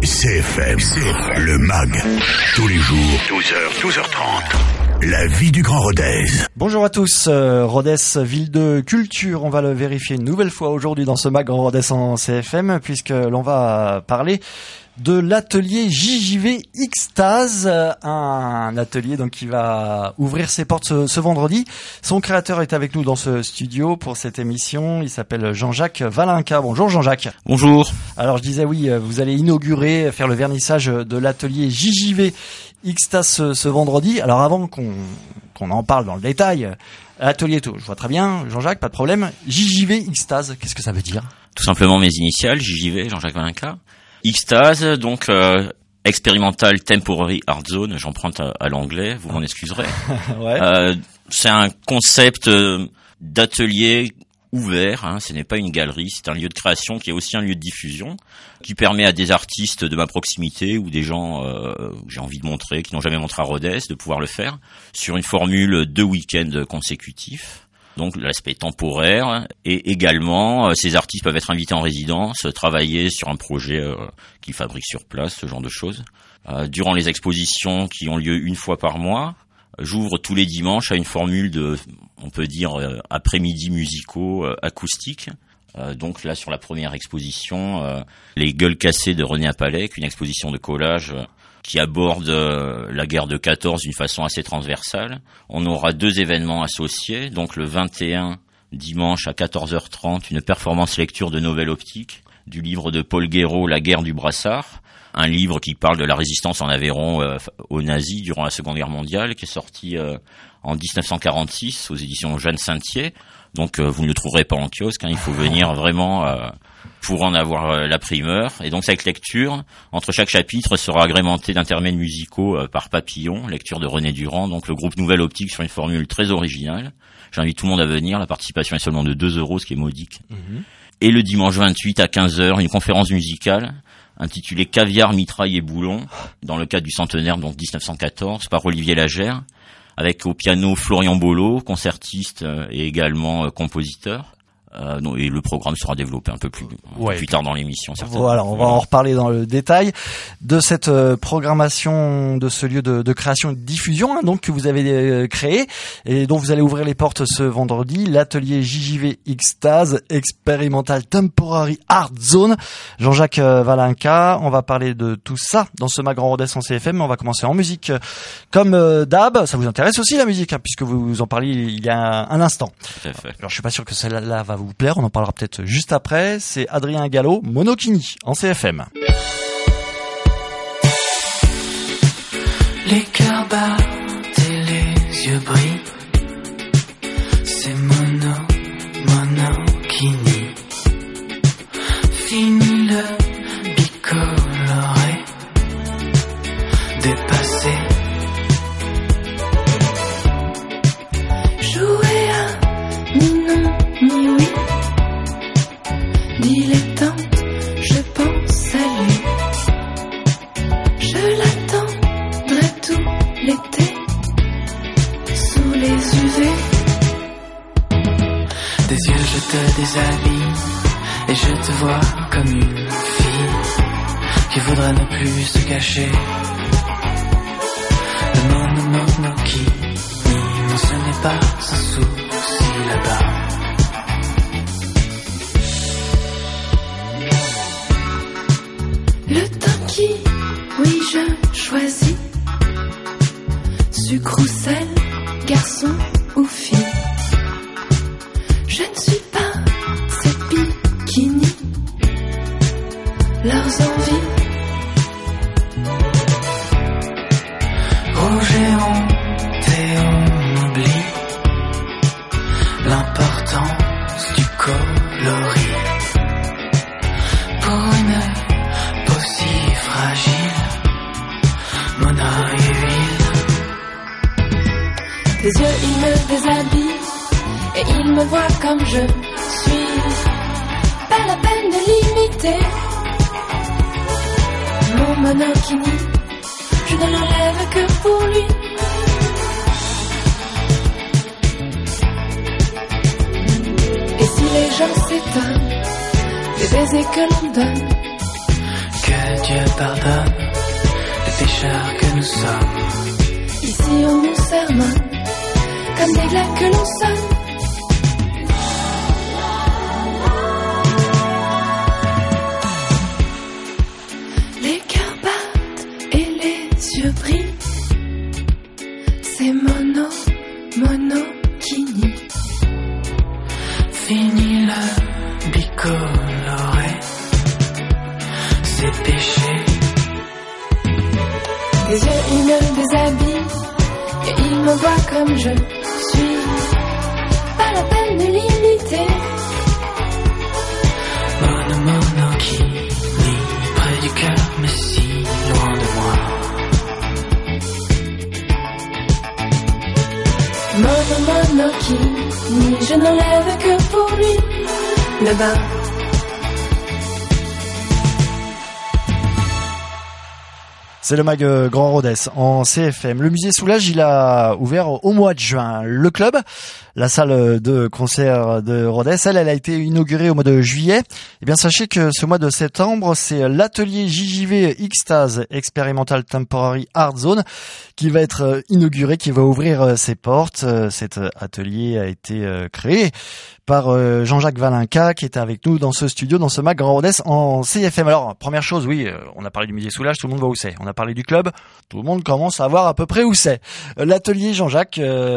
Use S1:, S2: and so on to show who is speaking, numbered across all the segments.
S1: CFM, le MAG, tous les jours, 12h, 12h30. La vie du Grand Rodez.
S2: Bonjour à tous, Rodez, ville de culture, on va le vérifier une nouvelle fois aujourd'hui dans ce MAG Grand Rodez en CFM, puisque l'on va parler de l'atelier JJV Xtase, un atelier donc qui va ouvrir ses portes ce vendredi. Son créateur est avec nous dans ce studio pour cette émission, il s'appelle Jean-Jacques Valenca. Bonjour Jean-Jacques.
S3: Bonjour.
S2: Alors je disais oui, vous allez inaugurer, faire le vernissage de l'atelier JJV Xtase ce vendredi. Alors avant qu'on en parle dans le détail, atelier tout, je vois très bien Jean-Jacques, pas de problème. JJV Xtase, qu'est-ce que ça veut dire ?
S3: Tout simplement mes initiales, JJV, Jean-Jacques Valenca. Xtase, donc Experimental Temporary Art Zone, j'emprunte à l'anglais, vous m'en excuserez. Ouais. C'est un concept d'atelier ouvert, ce n'est pas une galerie, c'est un lieu de création qui est aussi un lieu de diffusion, qui permet à des artistes de ma proximité ou des gens que j'ai envie de montrer, qui n'ont jamais montré à Rodez, de pouvoir le faire sur une formule 2 week-ends consécutifs. Donc l'aspect temporaire, et également ces artistes peuvent être invités en résidence, travailler sur un projet qu'ils fabriquent sur place, ce genre de choses. Durant les expositions qui ont lieu une fois par mois, j'ouvre tous les dimanches à une formule de, on peut dire, après-midi musicaux acoustiques. Donc là sur la première exposition, les Gueules cassées de René Apalec, une exposition de collage qui aborde la guerre de 14 d'une façon assez transversale. On aura 2 événements associés, donc le 21 dimanche à 14h30, une performance lecture de nouvelles optiques du livre de Paul Guéraud, La guerre du brassard, un livre qui parle de la résistance en Aveyron aux nazis durant la Seconde Guerre mondiale, qui est sorti en 1946 aux éditions Jeanne Saintier. Donc vous ne le trouverez pas en kiosque, il faut venir vraiment pour en avoir la primeur. Et donc cette lecture, entre chaque chapitre, sera agrémentée d'intermèdes musicaux par Papillon, lecture de René Durand, donc le groupe Nouvelle Optique sur une formule très originale. J'invite tout le monde à venir, la participation est seulement de 2 €, ce qui est modique. Et le dimanche 28 à 15h, une conférence musicale intitulée Caviar, mitraille et boulon, dans le cadre du centenaire, donc 1914, par Olivier Lagère, avec au piano Florian Bolo, concertiste et également compositeur. Et le programme sera développé un peu plus tard dans l'émission.
S2: Voilà, on va en reparler dans le détail de cette programmation de ce lieu de création et de diffusion donc que vous avez créé et dont vous allez ouvrir les portes ce vendredi, l'atelier JJV Xtase, Experimental Temporary Art Zone. Jean-Jacques Valenca, on va parler de tout ça dans ce MAG Grand Rodez en CFM. On va commencer en musique comme d'hab. Ça vous intéresse aussi la musique, puisque vous en parliez il y a un instant.
S3: Tout à fait.
S2: Alors je suis pas sûr que celle-là va vous plaire, on en parlera peut-être juste après. C'est Adrien Gallo, Monokini en CFM.
S4: Les cœurs battent et les yeux brillent. C'est Monokini. Fini le bicoloré, dépassé. Jouer à ni non ni oui, dilettante, je pense à lui. Je l'attendrai tout l'été, sous les UV. Des yeux je te déshabille, et je te vois comme une fille qui voudrait ne plus se cacher. Le Monokini, non ce n'est pas un souci là-bas. Le temps qui, oui je choisis, sucre ou sel, garçon ou fille. Je ne suis pas ces bikinis, leurs envies. Rouge et honte et on oublie l'importance du coloris. Pour une peau si fragile, mon œil et huile. Tes yeux ils me déshabillent et ils me voient comme je suis. Pas la peine de l'imiter. Mon Monokini, je ne l'enlève que pour lui. Et si les gens s'étonnent des baisers que l'on donne, que Dieu pardonne les pécheurs que nous sommes. Ici on nous sermonne comme des glas que l'on sonne. Les cœurs battent et les yeux brillent. C'est mono qui nie. Fini le bicoloré, c'est péché. Tes yeux ils me déshabillent et ils me voient comme je suis. Pas la peine de l'imiter. Mono qui nie près du cœur mais si loin de moi. Mono qui nie, je n'enlève que pour lui le bain.
S2: C'est le mag Grand Rodez en CFM. Le musée Soulage, il a ouvert au mois de juin. Le club, la salle de concert de Rodez, elle a été inaugurée au mois de juillet. Eh bien, sachez que ce mois de septembre, c'est l'atelier JJV Xtase Experimental Temporary Art Zone qui va être inauguré, qui va ouvrir ses portes. Cet atelier a été créé par Jean-Jacques Valinka qui était avec nous dans ce studio, dans ce mag Grand Rodez en CFM. Alors, première chose, oui, on a parlé du musée Soulage, tout le monde voit où c'est. On a parlé du club, tout le monde commence à voir à peu près où c'est. L'atelier Jean-Jacques,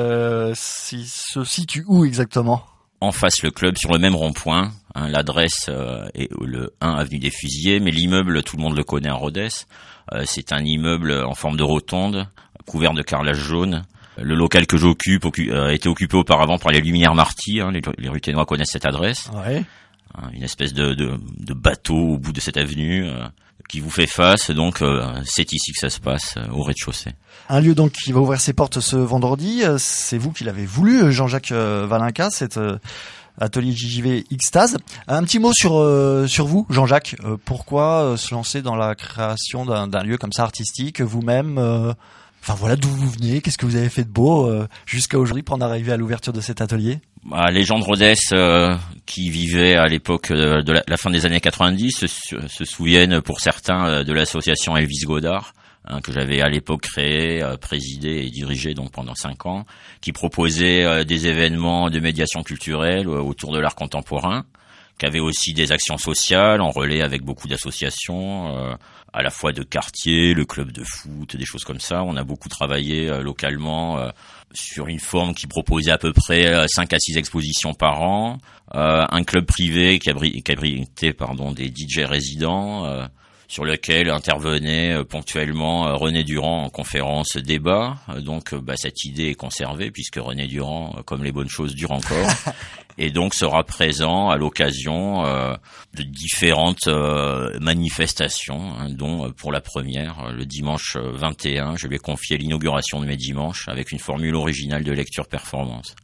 S2: se situe où exactement ?
S3: En face le club, sur le même rond-point. Hein, l'adresse est le 1 avenue des Fusillés, mais l'immeuble, tout le monde le connaît à Rodez. C'est un immeuble en forme de rotonde, couvert de carrelage jaune. Le local que j'occupe a été occupé auparavant par les Luminaires Marty. Hein, les Ruténois connaissent cette adresse.
S2: Ouais.
S3: Une espèce de bateau au bout de cette avenue qui vous fait face. Donc, c'est ici que ça se passe, au rez-de-chaussée.
S2: Un lieu donc qui va ouvrir ses portes ce vendredi. C'est vous qui l'avez voulu, Jean-Jacques Valinka, cet atelier JJV Xtase. Un petit mot sur vous, Jean-Jacques. Pourquoi se lancer dans la création d'un lieu comme ça artistique, vous-même Enfin voilà, d'où vous venez, qu'est-ce que vous avez fait de beau jusqu'à aujourd'hui pour en arriver à l'ouverture de cet atelier ?
S3: Les gens de Rodez qui vivaient à l'époque de la fin des années 90 se souviennent pour certains de l'association Elvis Godard, hein, que j'avais à l'époque créé, présidé et dirigé donc pendant 5 ans, qui proposait des événements de médiation culturelle autour de l'art contemporain, qui avait aussi des actions sociales en relais avec beaucoup d'associations, à la fois de quartier, le club de foot, des choses comme ça. On a beaucoup travaillé localement sur une forme qui proposait à peu près 5 à 6 expositions par an, un club privé qui abritait des DJ résidents, sur lequel intervenait ponctuellement René Durand en conférence débat. Donc cette idée est conservée puisque René Durand, comme les bonnes choses, dure encore. Et donc sera présent à l'occasion de différentes manifestations, hein, dont pour la première, le dimanche 21, je lui ai confié l'inauguration de mes dimanches avec une formule originale de lecture-performance.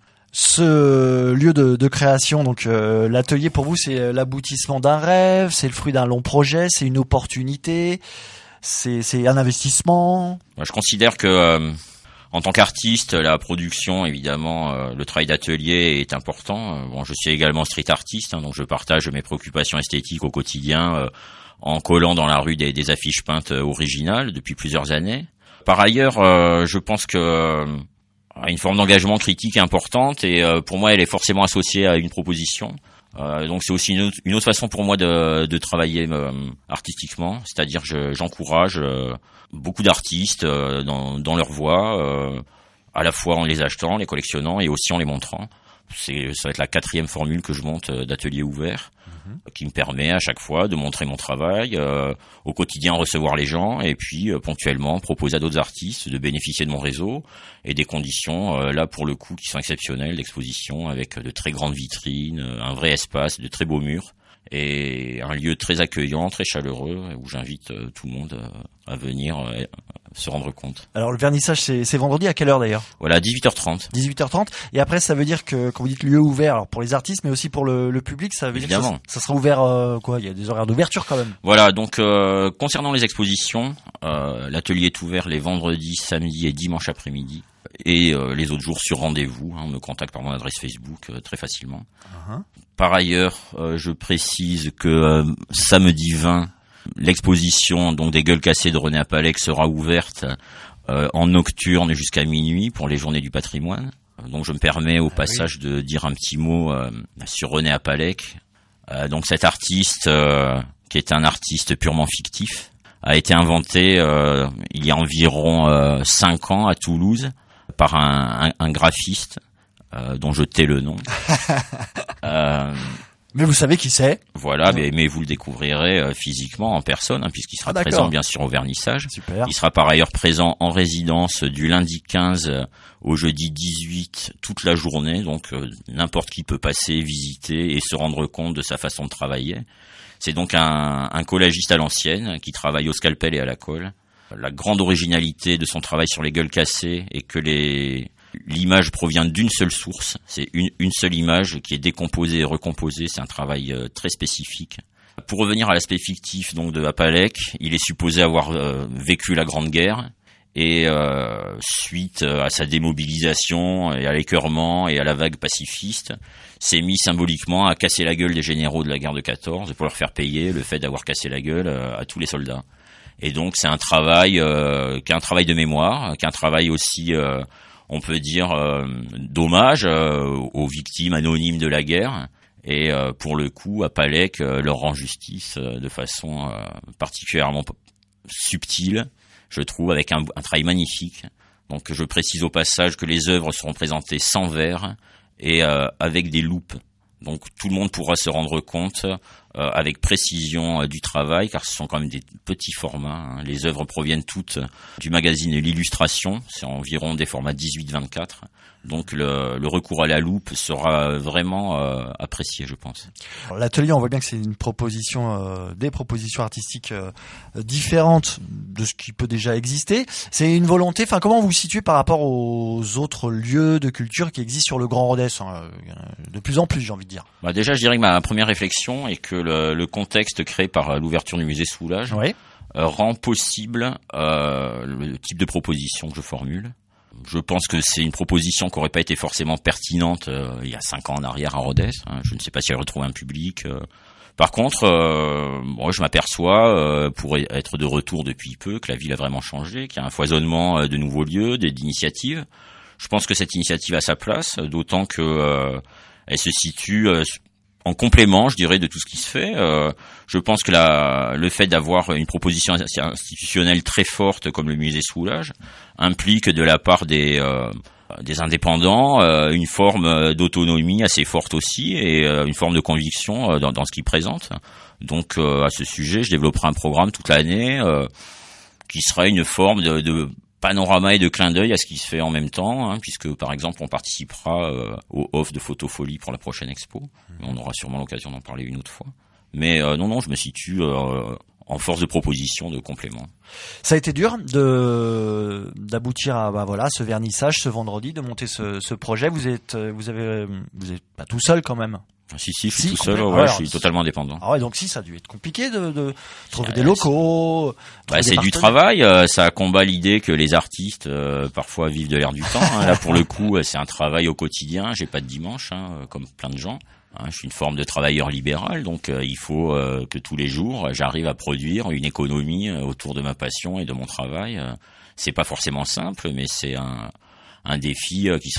S2: Ce lieu de création, donc l'atelier pour vous, c'est l'aboutissement d'un rêve, c'est le fruit d'un long projet, c'est une opportunité, c'est un investissement.
S3: Je considère que en tant qu'artiste, la production, évidemment, le travail d'atelier est important. Je suis également street artiste, hein, donc je partage mes préoccupations esthétiques au quotidien en collant dans la rue des affiches peintes originales depuis plusieurs années. Par ailleurs, je pense que une forme d'engagement critique importante et pour moi, elle est forcément associée à une proposition. Donc c'est aussi une autre façon pour moi de travailler artistiquement, c'est-à-dire j'encourage beaucoup d'artistes dans leur voie, à la fois en les achetant, les collectionnant et aussi en les montrant. Ça va être la 4e formule que je monte d'atelier ouvert, qui me permet à chaque fois de montrer mon travail, au quotidien recevoir les gens et puis ponctuellement proposer à d'autres artistes de bénéficier de mon réseau et des conditions là pour le coup qui sont exceptionnelles d'exposition avec de très grandes vitrines, un vrai espace, de très beaux murs et un lieu très accueillant, très chaleureux où j'invite tout le monde à venir se rendre compte.
S2: Alors le vernissage c'est vendredi à quelle heure d'ailleurs ?
S3: Voilà, 18h30.
S2: 18h30 et après ça veut dire que quand vous dites lieu ouvert, alors pour les artistes mais aussi pour le public, ça veut dire que ça sera ouvert il y a des horaires d'ouverture quand même.
S3: Voilà, donc concernant les expositions, l'atelier est ouvert les vendredis, samedis et dimanches après-midi et les autres jours sur rendez-vous, on me contacte par mon adresse Facebook très facilement. Par ailleurs, je précise que samedi 20 l'exposition donc des gueules cassées de René Apalec sera ouverte en nocturne jusqu'à minuit pour les journées du patrimoine. Donc je me permets au passage de dire un petit mot sur René Apalec. Donc cet artiste, qui est un artiste purement fictif, a été inventé il y a environ 5 ans à Toulouse par un graphiste dont je tais le nom.
S2: Mais vous savez qui c'est.
S3: Voilà, mais vous le découvrirez physiquement en personne, puisqu'il sera présent bien sûr au vernissage.
S2: Super.
S3: Il sera par ailleurs présent en résidence du lundi 15 au jeudi 18 toute la journée, donc n'importe qui peut passer, visiter et se rendre compte de sa façon de travailler. C'est donc un collagiste à l'ancienne qui travaille au scalpel et à la colle. La grande originalité de son travail sur les gueules cassées est que l'image provient d'une seule source. C'est une seule image qui est décomposée et recomposée. C'est un travail très spécifique. Pour revenir à l'aspect fictif donc de Apalec, il est supposé avoir vécu la Grande Guerre et suite à sa démobilisation et à l'écœurement et à la vague pacifiste, s'est mis symboliquement à casser la gueule des généraux de la guerre de 14 pour leur faire payer le fait d'avoir cassé la gueule à tous les soldats. Et donc c'est un travail qui est un travail de mémoire, qui est un travail aussi on peut dire d'hommage aux victimes anonymes de la guerre. Et pour le coup, Apalec leur rend justice de façon particulièrement subtile, je trouve, avec un travail magnifique. Donc je précise au passage que les œuvres seront présentées sans verre et avec des loupes. Donc tout le monde pourra se rendre compte avec précision du travail, car ce sont quand même des petits formats. Les œuvres proviennent toutes du magazine L'Illustration, c'est environ des formats 18-24. Donc le recours à la loupe sera vraiment apprécié, je pense.
S2: L'atelier, on voit bien que c'est une proposition, des propositions artistiques différentes de ce qui peut déjà exister. C'est une volonté. Enfin, comment vous vous situez par rapport aux autres lieux de culture qui existent sur le Grand Rodez, de plus en plus, j'ai envie de dire.
S3: Déjà, je dirais que ma première réflexion est que le contexte créé par l'ouverture du musée Soulages rend possible le type de proposition que je formule. Je pense que c'est une proposition qui n'aurait pas été forcément pertinente il y a 5 ans en arrière à Rodez. Je ne sais pas si elle retrouve un public. Par contre, je m'aperçois, pour être de retour depuis peu, que la ville a vraiment changé, qu'il y a un foisonnement de nouveaux lieux, d'initiatives. Je pense que cette initiative a sa place, d'autant que elle se situe en complément, je dirais, de tout ce qui se fait. Je pense que le fait d'avoir une proposition institutionnelle très forte comme le musée Soulages implique de la part des indépendants une forme d'autonomie assez forte aussi et une forme de conviction dans ce qu'ils présentent. Donc à ce sujet, je développerai un programme toute l'année qui sera une forme de panorama et de clin d'œil à ce qui se fait en même temps, puisque par exemple on participera au off de Photofolie pour la prochaine expo. On aura sûrement l'occasion d'en parler une autre fois. Mais non, je me situe en force de proposition, de complément.
S2: Ça a été dur d'aboutir à ce vernissage ce vendredi, de monter ce projet. Vous êtes pas tout seul quand même.
S3: Si, je suis tout seul, je suis totalement indépendant.
S2: Ah ouais, donc ça a dû être compliqué de trouver des locaux.
S3: C'est du travail, ça combat l'idée que les artistes parfois vivent de l'air du temps. Là pour le coup, c'est un travail au quotidien, j'ai pas de dimanche, comme plein de gens. Je suis une forme de travailleur libéral, donc il faut que tous les jours j'arrive à produire une économie autour de ma passion et de mon travail. C'est pas forcément simple, mais c'est un défi qui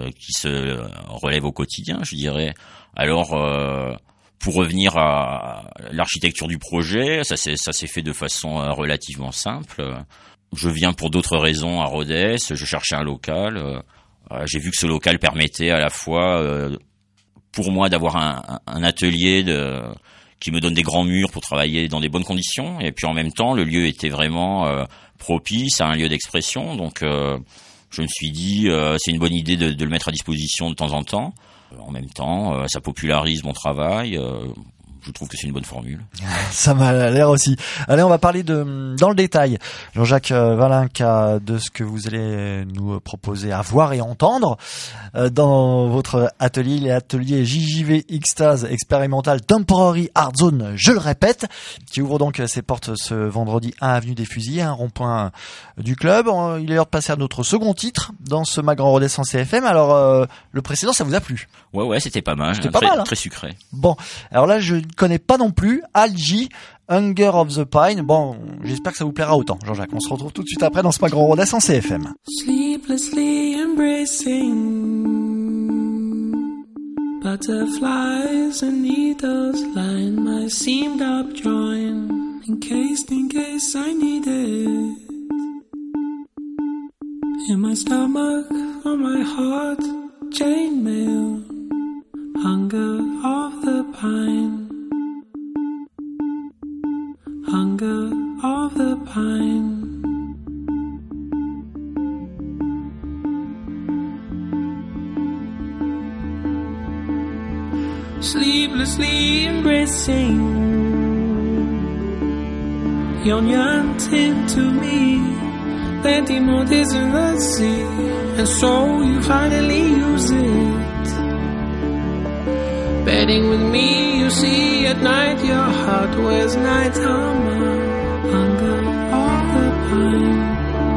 S3: se relève au quotidien, je dirais. Alors, pour revenir à l'architecture du projet, ça s'est fait de façon relativement simple. Je viens pour d'autres raisons à Rodez, je cherchais un local. J'ai vu que ce local permettait à la fois pour moi d'avoir un atelier qui me donne des grands murs pour travailler dans des bonnes conditions, et puis en même temps le lieu était vraiment propice à un lieu d'expression, donc je me suis dit c'est une bonne idée de le mettre à disposition de temps en temps. En même temps, ça popularise mon travail. Je trouve que c'est une bonne formule.
S2: Ça m'a l'air aussi. Allez, on va parler dans le détail, Jean-Jacques Valinca, de ce que vous allez nous proposer à voir et entendre dans votre atelier, l'atelier JJV Extase Experimental Temporary Art Zone, je le répète, qui ouvre donc ses portes ce vendredi 1 avenue des Fusillés, un rond-point du club. Il est l'heure de passer à notre second titre dans ce Mag Grand Rodez en CFM. Alors, le précédent, ça vous a plu?
S3: Ouais, c'était pas mal.
S2: C'était pas mal,
S3: très sucré.
S2: Bon, alors là, je ne connais pas non plus. Algie, Hunger of the Pine. Bon, j'espère que ça vous plaira autant, Jean-Jacques. On se retrouve tout de suite après dans ce Grand Rodez en CFM.
S5: Sleeplessly embracing butterflies and needles line my seamed up joint in case I need it. In my stomach, on my heart, chainmail, hunger of the pine, hunger of the pine. Sleeplessly embracing, yearning to me, plenty more days in the sea, and so you finally use it. Bedding with me, you see, at night your heart wears night armor, hunger of the pine.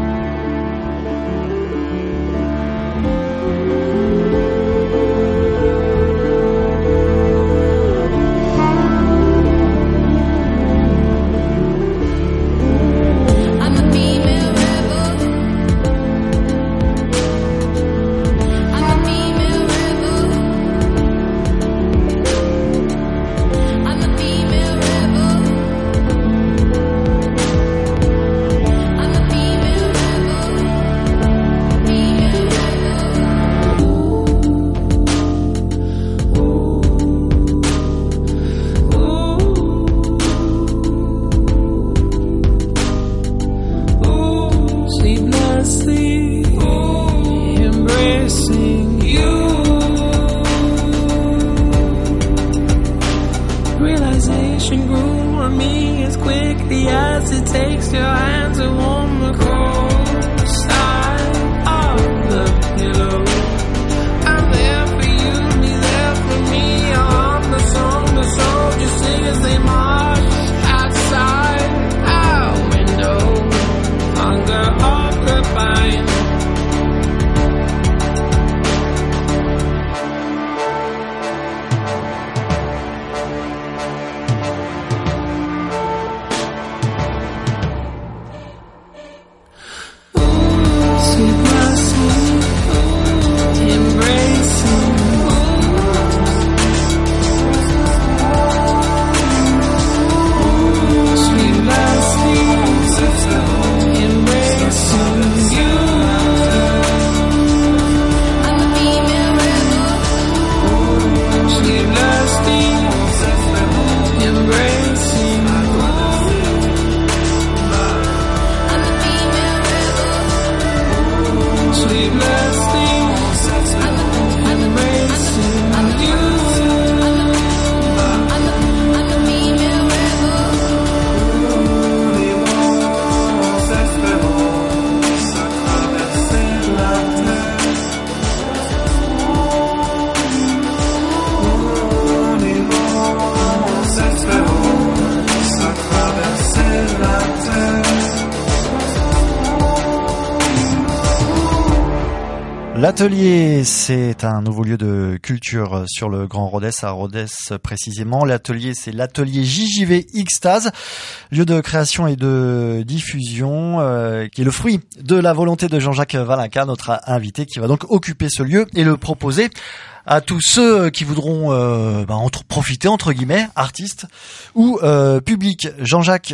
S2: L'atelier, c'est un nouveau lieu de culture sur le Grand Rodez, à Rodez précisément. L'atelier, c'est l'atelier JJV Xtase, lieu de création et de diffusion, qui est le fruit de la volonté de Jean-Jacques Valinka, notre invité, qui va donc occuper ce lieu et le proposer à tous ceux qui voudront profiter, entre guillemets, artistes ou public. Jean-Jacques,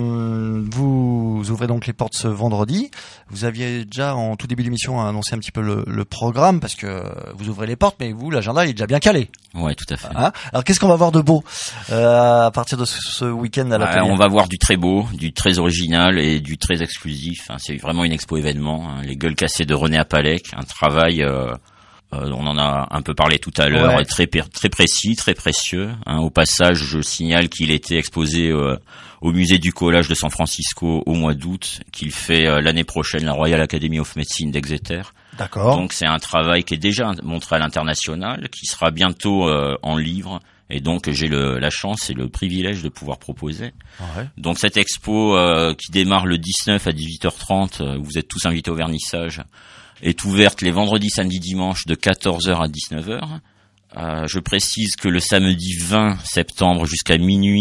S2: vous ouvrez donc les portes ce vendredi. Vous aviez déjà, en tout début d'émission, annoncé un petit peu le programme, parce que vous ouvrez les portes, mais vous, l'agenda, il est déjà bien calé.
S3: Ouais, tout à fait.
S2: Hein? Alors, qu'est-ce qu'on va voir de beau à partir de ce week-end à l'atelier?
S3: On va voir du très beau, du très original et du très exclusif. C'est vraiment une expo événement. Les gueules cassées de René Apalec, un travail... on en a un peu parlé tout à l'heure, ouais. très précis, très précieux. Au passage, je signale qu'il était exposé au musée du collage de San Francisco au mois d'août, qu'il fait l'année prochaine la Royal Academy of Medicine d'Exeter.
S2: D'accord.
S3: Donc c'est un travail qui est déjà montré à l'international, qui sera bientôt en livre. Et donc j'ai la chance et le privilège de pouvoir proposer. Ouais. Donc cette expo qui démarre le 19 à 18h30, vous êtes tous invités au vernissage, est ouverte les vendredis, samedis, dimanches de 14h à 19h. Je précise que le samedi 20 septembre jusqu'à minuit,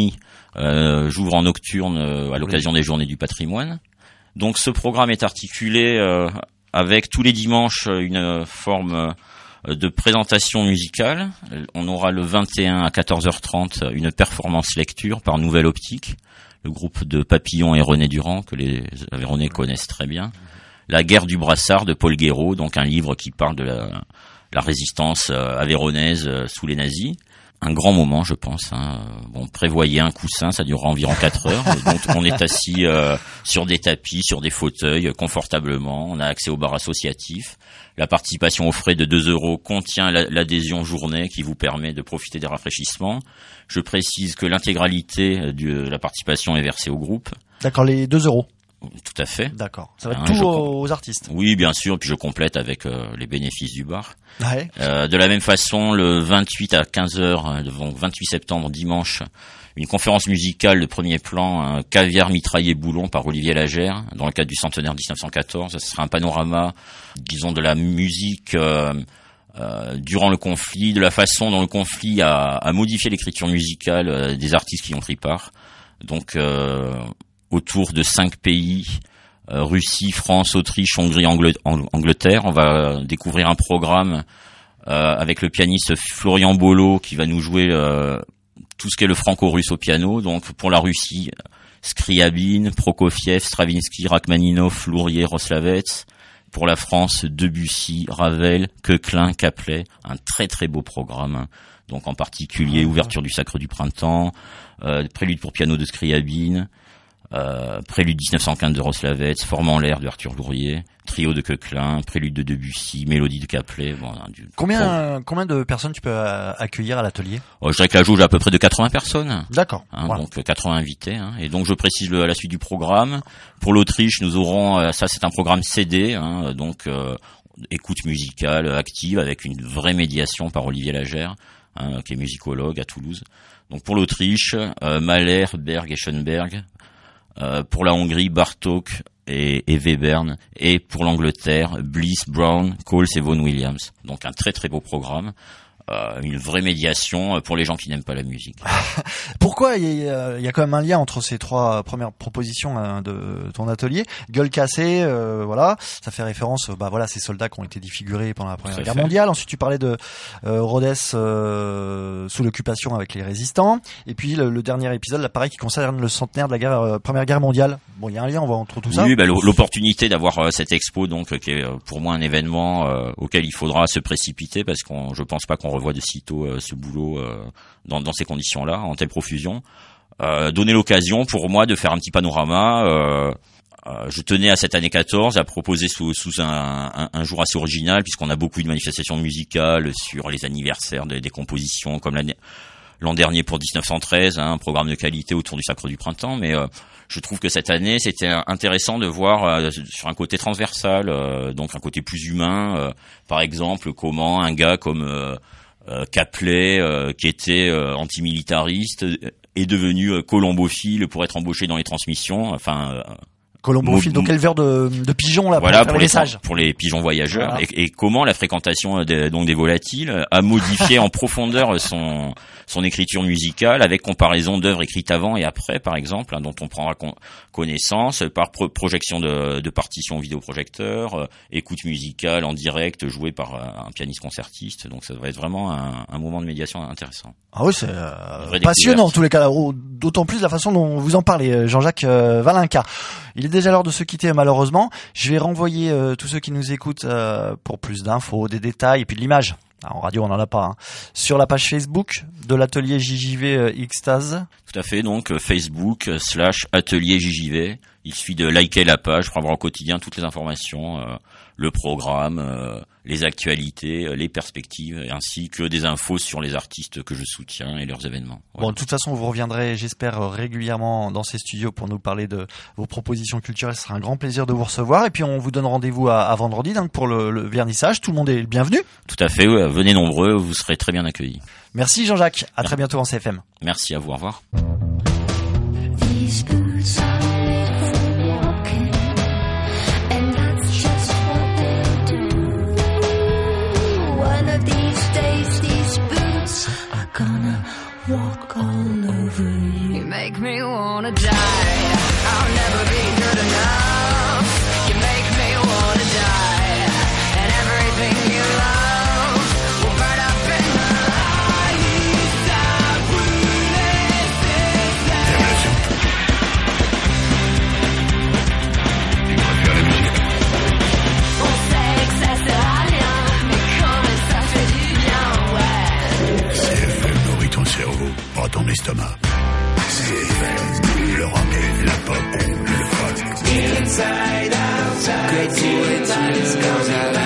S3: J'ouvre en nocturne à l'occasion des Journées du Patrimoine. Donc ce programme est articulé avec tous les dimanches une forme de présentation musicale. On aura le 21 à 14h30 une performance lecture par Nouvelle Optique, le groupe de Papillon et René Durand, que les Aveyronnais connaissent très bien. La guerre du brassard de Paul Guéraud, donc un livre qui parle de la résistance aveyronnaise sous les nazis. Un grand moment, je pense. Bon, prévoyez un coussin, ça durera environ 4 heures. Donc, on est assis sur des tapis, sur des fauteuils, confortablement. On a accès au bar associatif. La participation aux frais de 2 € contient l'adhésion journée qui vous permet de profiter des rafraîchissements. Je précise que l'intégralité de la participation est versée au groupe.
S2: D'accord, les 2 €.
S3: Tout à fait.
S2: D'accord. Ça va être tout aux artistes.
S3: Oui, bien sûr. Puis je complète avec les bénéfices du bar.
S2: Ouais.
S3: De la même façon, le 28 à 15h, donc 28 septembre, dimanche, une conférence musicale de premier plan, Caviar, mitraille et boulon par Olivier Lagère, dans le cadre du centenaire 1914. Ce sera un panorama, disons, de la musique durant le conflit, de la façon dont le conflit a modifié l'écriture musicale des artistes qui ont pris part. Donc autour de 5 pays, Russie, France, Autriche, Hongrie, Angleterre. On va découvrir un programme avec le pianiste Florian Bolo qui va nous jouer tout ce qu'est le franco-russe au piano. Donc pour la Russie, Scriabine, Prokofiev, Stravinsky, Rachmaninov, Lourier, Roslavets. Pour la France, Debussy, Ravel, Koechlin, Caplet. Un très très beau programme. Donc en particulier ouverture du Sacre du Printemps, prélude pour piano de Scriabine, prélude 1915 de Roslavets, Forme en l'air de Arthur Lourier, trio de Koechlin, prélude de Debussy, mélodie de Caplet. Bon,
S2: combien de personnes tu peux accueillir à l'atelier?
S3: Je dirais que la jauge est à peu près de 80 personnes.
S2: D'accord.
S3: Voilà. Donc 80 invités. Et donc je précise à la suite du programme. Pour l'Autriche, nous aurons, ça c'est un programme CD, donc écoute musicale active avec une vraie médiation par Olivier Lagère, qui est musicologue à Toulouse. Donc pour l'Autriche, Mahler, Berg et Schoenberg. Pour la Hongrie, Bartók et Webern, et pour l'Angleterre, Bliss, Brown, Coles et Vaughan Williams. Donc un très très beau programme, une vraie médiation pour les gens qui n'aiment pas la musique.
S2: Pourquoi il y a quand même un lien entre ces 3 premières propositions de ton atelier? Gueule cassée, voilà, ça fait référence, ces soldats qui ont été défigurés pendant la Première Guerre mondiale. Ensuite, tu parlais de Rhodes sous l'occupation avec les résistants. Et puis le dernier épisode, là, pareil, qui concerne le centenaire de la Première Guerre mondiale. Bon, il y a un lien, on voit entre tout ça.
S3: Oui, l'opportunité d'avoir cette expo, donc, qui est pour moi un événement auquel il faudra se précipiter, parce je pense pas qu'on revoit de sitôt ce boulot dans ces conditions-là, en telle profusion. Donner l'occasion pour moi de faire un petit panorama. Je tenais à cette année 14 à proposer sous un jour assez original, puisqu'on a beaucoup de manifestations musicales sur les anniversaires des compositions, comme l'an dernier pour 1913, un programme de qualité autour du Sacre du Printemps. Mais je trouve que cette année, c'était intéressant de voir sur un côté transversal, donc un côté plus humain, par exemple, comment un gars comme Caplet, qui était antimilitariste, est devenu colombophile pour être embauché dans les transmissions.
S2: Colombophile, donc éleveur de pigeons, là,
S3: voilà,
S2: pour les messages.
S3: Pour les pigeons voyageurs.
S2: Voilà.
S3: Et comment la fréquentation des volatiles a modifié en profondeur son écriture musicale, avec comparaison d'œuvres écrites avant et après, par exemple, dont on prendra connaissance par projection de partitions au vidéoprojecteur, écoute musicale en direct jouée par un pianiste concertiste. Donc ça devrait être vraiment un moment de médiation intéressant.
S2: Ah oui, c'est passionnant en tous les cas, d'autant plus la façon dont vous en parlez, Jean-Jacques Valinka. Il est déjà l'heure de se quitter, malheureusement. Je vais renvoyer tous ceux qui nous écoutent pour plus d'infos, des détails et puis de l'image. En radio, on n'en a pas. Sur la page Facebook de l'atelier JJV Xtase.
S3: Tout à fait, donc Facebook/atelier JJV. Il suffit de liker la page pour avoir au quotidien toutes les informations, le programme, les actualités, les perspectives, ainsi que des infos sur les artistes que je soutiens et leurs événements. Voilà.
S2: Bon, de toute façon, vous reviendrez, j'espère, régulièrement dans ces studios pour nous parler de vos propositions culturelles. Ce sera un grand plaisir de vous recevoir. Et puis, on vous donne rendez-vous à vendredi, donc pour le vernissage. Tout le monde est le bienvenu.
S3: Tout à fait, ouais, venez nombreux, vous serez très bien accueillis.
S2: Merci Jean-Jacques, à très bientôt en CFM.
S3: Merci à vous, au revoir.
S4: Walk all over you. You make me
S1: l'estomac. CFM, le rock et la pop, le folk. Inside, outside, inside, outside.